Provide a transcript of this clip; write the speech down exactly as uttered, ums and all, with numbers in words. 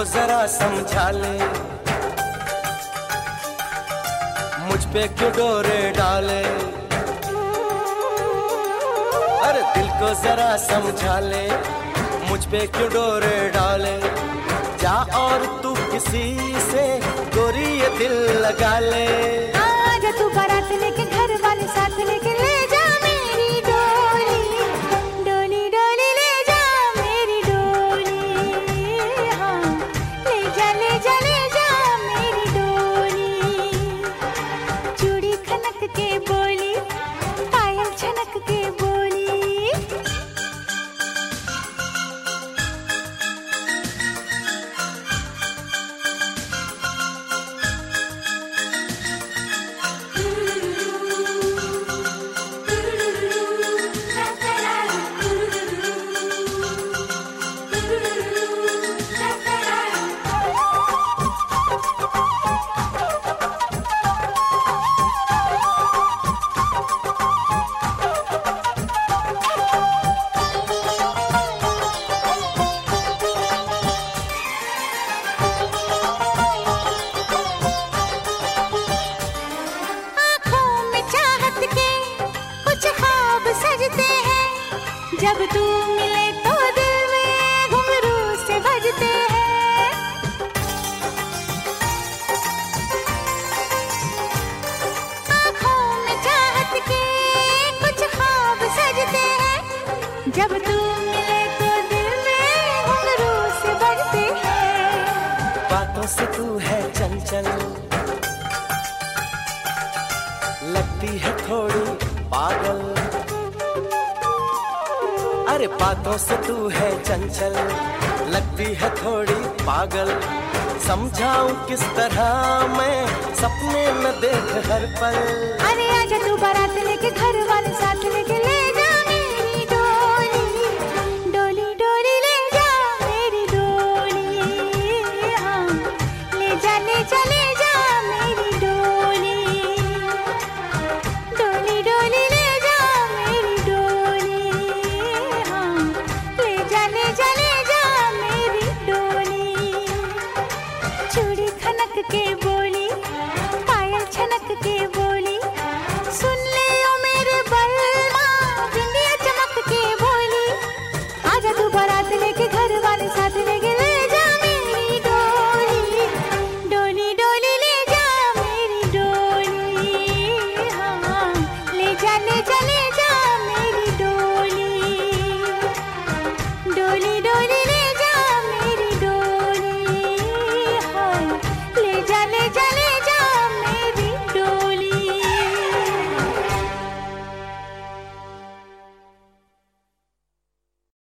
को जरा समझा ले, मुझ पे क्यों डोरे डाले। अरे दिल को जरा समझा ले, मुझ पे क्यों डोरे डाले। जा और तू किसी से गोरी ये दिल लगा ले। आजा तू बारात लेके घर वाले साथ लेके ले जा मेरी डोली, डोली डोली ले जा मेरी डोली। हाँ ले जा ले जा ले जा मेरी डोली। चूड़ी खनक के बोली, पायल छनक के बोली। जब तू मिले तो दिल में घुंघरू से बजते हैं। आँखों में चाहत के कुछ ख्वाब सजते हैं। जब तू मिले तो दिल में घुंघरू से बजते हैं। बातों से तू है चंचल, लगती है थोड़ी पागल। अरे बातों से तू है चंचल, लगती है थोड़ी पागल। समझाऊं किस तरह मैं सपने में देख हर पल। अरे आजा तू बारात लेके घर वाले साथ लेके ले जा मेरी डोली, डोली डोली ले जा मेरी डोली। हाँ ले जा ले जा ले जा मेरी डोली, डोली डोली ले जा मेरी डोली। हाँ ले जा ले जा ले जा मेरी डोली। चूड़ी खनक के